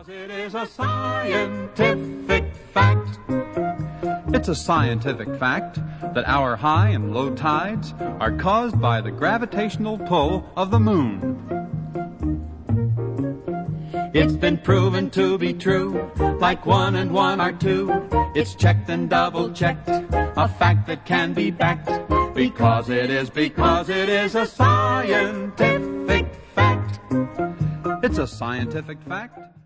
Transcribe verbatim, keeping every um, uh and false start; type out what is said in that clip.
Because it is a scientific fact. It's a scientific fact that our high and low tides are caused by the gravitational pull of the moon. It's been proven to be true, like one and one are two. It's checked and double-checked, a fact that can be backed. Because it is, because it is a scientific fact. It's a scientific fact.